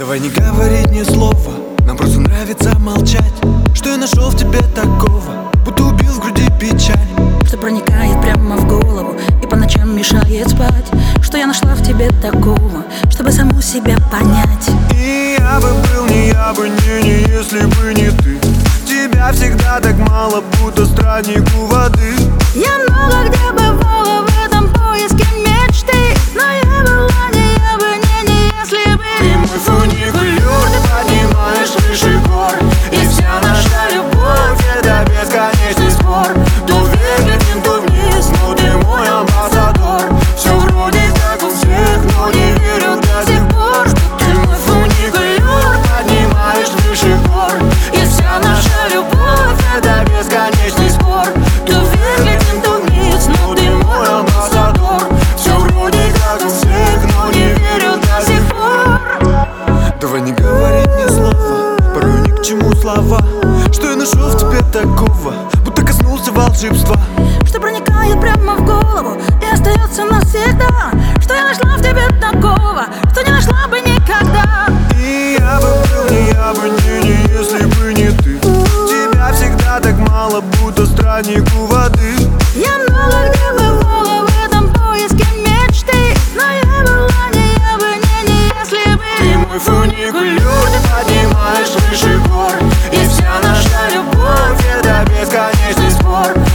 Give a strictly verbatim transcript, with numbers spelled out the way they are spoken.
Давай не говорить ни слова, нам просто нравится молчать. Что я нашел в тебе такого, будто убил в груди печаль, что проникает прямо в голову и по ночам мешает спать. Что я нашла в тебе такого, чтобы саму себя понять. И я бы был, не я бы, не, не если бы не ты. Тебя всегда так мало, будто странник у воды. Я много где бывала в этом поиске мечты, но я была не я бы, не, не если бы. Ты мой фуникулер, ты поднимаешь выше гор, и вся наша любовь — это бесконечный спор. То вверх летим, то вниз, но ты мой амбассадор. Все вроде как у всех, но не верю до сих пор, что ты мой фуникулер, поднимаешь выше гор, и вся наша любовь — это бесконечный спор. То вверх летим, то вниз, но ты мой амбассадор. Все вроде как у всех, но не верю до сих пор. Давай не говорить ни слова, порой ни к чему слова. Что я нашел в тебе такого, будто коснулся волшебства, что проникает прямо в голову и остается навсегда. Что я нашла в тебе такого, что не нашла бы никогда. И я бы был, не я бы, не, не если бы не ты. Тебя всегда так мало, будто странник у воды. Я много где бывала в этом поиске мечты, но я была не я бы, не, не если бы. Ты мой фуникулер, ты поднимаешь выше гор, и вся наша любовь — это бесконечный спор.